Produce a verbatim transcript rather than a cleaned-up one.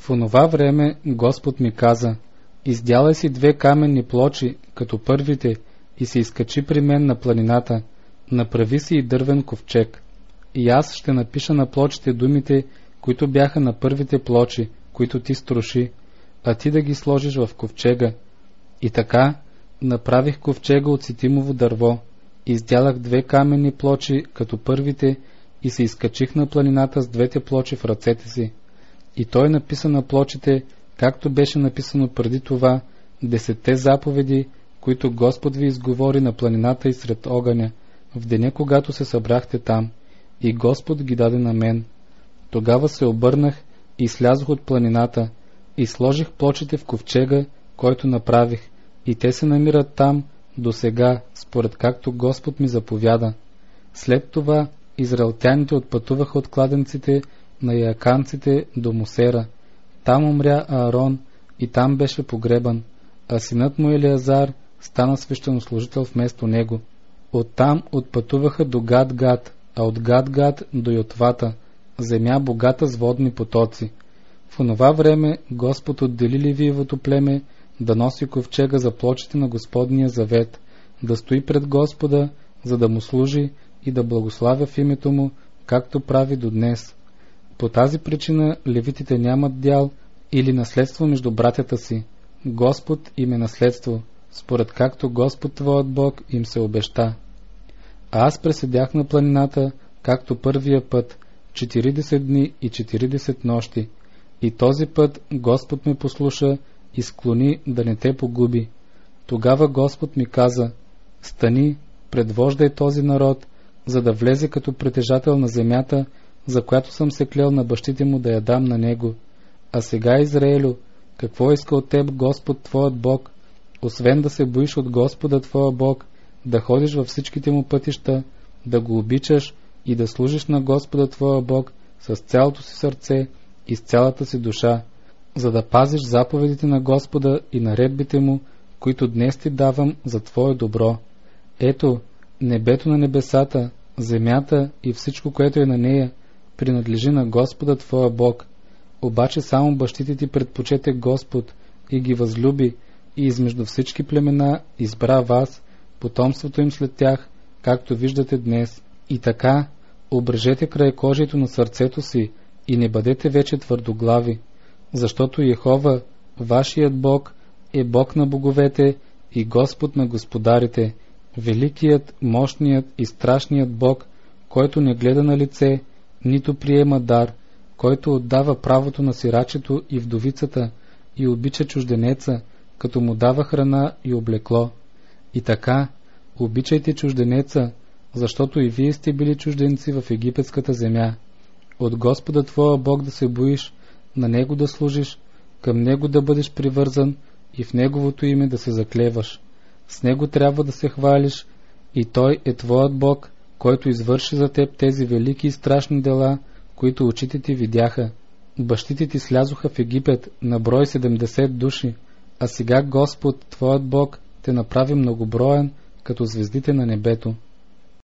В онова време Господ ми каза: издялай си две каменни плочи, като първите, и се изкачи при мен на планината, направи си и дървен ковчег. И аз ще напиша на плочите думите, които бяха на първите плочи, които ти струши, а ти да ги сложиш в ковчега. И така направих ковчега от ситимово дърво, издялах две каменни плочи, като първите, и се изкачих на планината с двете плочи в ръцете си. И той написа на плочите, както беше написано преди това, десетте заповеди, които Господ ви изговори на планината и сред огъня, в деня, когато се събрахте там, и Господ ги даде на мен. Тогава се обърнах и слязох от планината, и сложих плочите в ковчега, който направих, и те се намират там до сега, според както Господ ми заповяда. След това израелтяните отпътуваха от кладенците на яаканците до Мосера. Там умря Аарон и там беше погребан, а синът му Елиазар стана свещенослужител вместо него. Оттам отпътуваха до Гад-Гад, а от Гад-Гад до Йотвата, земя богата с водни потоци. В онова време Господ отдели Левиевото племе да носи ковчега за плочите на Господния завет, да стои пред Господа, за да му служи и да благославя в името му, както прави до днес. По тази причина левитите нямат дял или наследство между братята си. Господ им е наследство, според както Господ твоят Бог им се обеща. А аз преседях на планината, както първия път, четиридесет дни и четиридесет нощи. И този път Господ ме послуша и склони да не те погуби. Тогава Господ ми каза: стани, предвождай този народ, за да влезе като притежател на земята, за която съм се клел на бащите му да я дам на него. А сега, Израелю, какво иска от теб Господ твоят Бог, освен да се боиш от Господа твоя Бог, да ходиш във всичките му пътища, да го обичаш и да служиш на Господа твоя Бог с цялото си сърце и с цялата си душа, за да пазиш заповедите на Господа и наредбите му, които днес ти давам за твое добро. Ето, небето на небесата, земята и всичко, което е на нея, принадлежи на Господа твоя Бог. Обаче само бащите ти предпочете Господ и ги възлюби, и измежду всички племена избра вас, потомството им след тях, както виждате днес. И така, обрежете краекожието на сърцето си и не бъдете вече твърдоглави, защото Йехова, вашият Бог, е Бог на боговете и Господ на господарите, великият, мощният и страшният Бог, който не гледа на лице, нито приема дар, който отдава правото на сирачето и вдовицата и обича чужденеца, като му дава храна и облекло. И така, обичайте чужденеца, защото и вие сте били чужденци в египетската земя. От Господа твоя Бог да се боиш, на Него да служиш, към Него да бъдеш привързан и в Неговото име да се заклеваш. С Него трябва да се хвалиш и Той е твоят Бог, който извърши за теб тези велики и страшни дела, които очите ти видяха. Бащите ти слязоха в Египет на брой седемдесет души, а сега Господ, твоят Бог, те направи многоброен, като звездите на небето.